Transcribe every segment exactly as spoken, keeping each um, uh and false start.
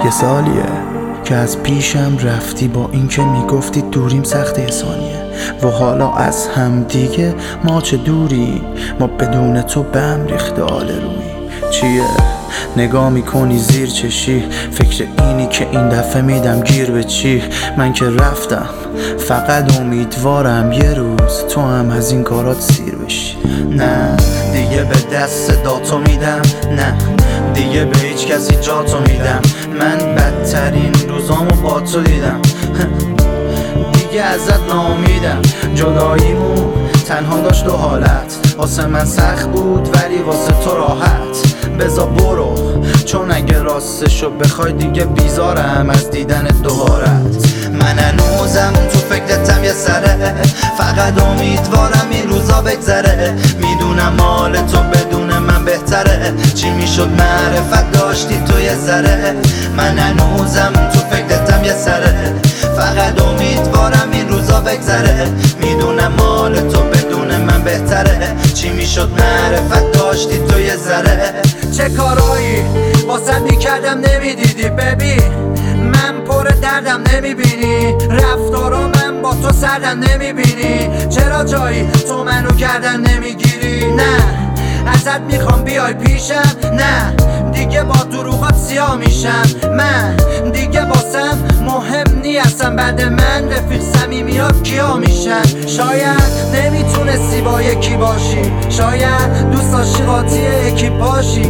یه سالیه که از پیشم رفتی، با اینکه میگفتی دوریم سخته ثانیه، و حالا از هم دیگه ما چه دوری، ما بدون تو به هم ریخته آل روی. چیه نگاه میکنی زیر چشی، فکر اینی که این دفعه میدم گیر به چی؟ من که رفتم فقط امیدوارم یه روز تو هم از این کارات سیر بشی. نه دیگه به دست داتو میدم، نه دیگه به هیچ کسی جاتو میدم. من بدترین روزامو با تو دیدم، دیگه ازت ناامیدم. جداییمون تنها داشت دو حالت، واسه من سخت بود ولی واسه تو راحت. بزا برو، چون اگه راستشو بخوای دیگه بیزارم از دیدن دوبارت. من هنوزم تو فکرتم یه سره، فقط امیدوارم این روزا بگذره. میدونم مال تو بدون من بهتره، چی میشد معرفت داشتی تو یه ذره. من هنوزم تو فکرتم یه سره، فقط امیدوارم این روزا بگذره. میدونم مال تو بدون من بهتره، چی میشد معرفت داشتی تو یه ذره. چه کارایی واسه میکردم نمیدیدی ببین، من پر دردم نمیبینی، رفتارا من با تو سردم نمیبینی. چرا جایی تو منو گردن نمیگیری؟ نه ازت میخوام بیای پیشم، نه دیگه با دروغات سیاه میشم. من دیگه واسم مهم نیستم، بعد من رفیق صمیمیات کیا میشن. شاید نمیتونستی با یکی باشی، شاید دوست داشتی قاطی یکی باشی،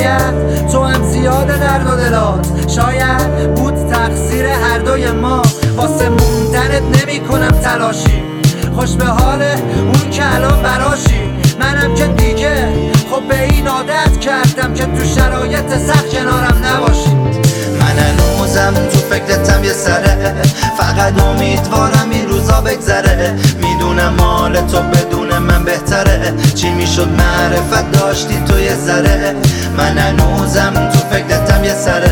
شاید تو هم زیاده درد و دلات، شاید بود تقصیر هر دوی ما. واسه موندنت نمی کنم تلاشی، خوش به حال اون که الان براشی. منم که دیگه خب به این عادت کردم که تو شرایط سخت کنارم نباشی. من هنوزم تو فکرتم یه سره، فقط امیدوارم این روزا بگذره. میدونم مال تو بدون من بهتره، چی میشد معرفت داشتی تو یه ذره. من هنوزم تو فکرتم یه سره،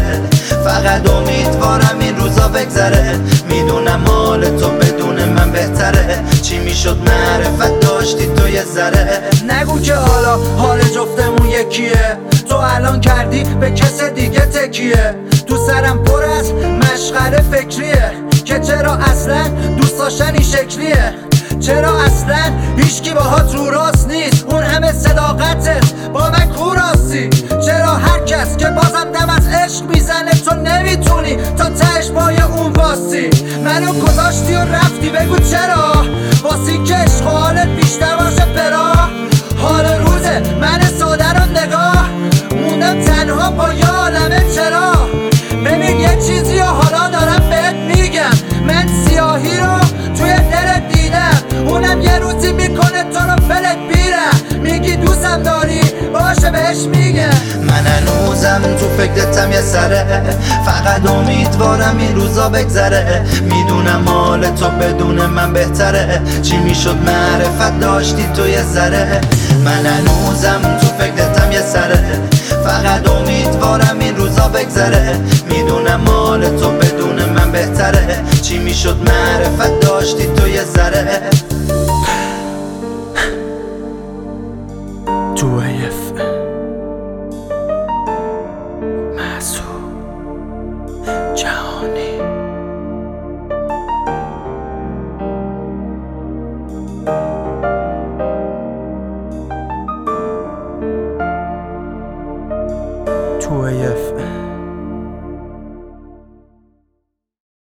فقط امیدوارم این روزا بگذره. میدونم مال تو بدون من بهتره، چی میشد معرفت داشتی تو یه ذره. نگو که حالا حال جفتمون یکیه، تو الان کردی به کس دیگه تکیه. تو سرم پر از مشغله فکریه که چرا اصلا دوست داشتن این شکلیه، چرا اصلا هیچکی باهات رو راست نیست، اون همه صداقتت با من کوراستی. چرا هر کس که بازم دم از عشق میزنه تو نمیتونی تا تهش پای اون واستی. منو گذاشتی و رفتی، بگو چرا؟ واسی که عشق و حالت بیشتر باشه برا. حال روزه من ساده رو نگاه موندم تنها با یه عالمه چرا. ببین یه چیزی و حالا دارم بهت میگم، من سیاهی رو توی دلت دیدم، اونم یه روزی میکنه تو رو فلت بیرم. میگی دوستم داری باشه بهش میگم. من هنوزم تو فکرتم یه سره، فقط امیدوارم این روزا بگذره. میدونم مال تو بدون من بهتره، چی میشد معرفت داشتی تو یه ذره. من هنوزم تو فکرتم یه سره، فقط امیدوارم این روزا بگذره. میدونم مال تو بدون من بهتره، چی میشد معرفت داشتی تو یه ذره. تو ایف محسوب جهانی. تو ایف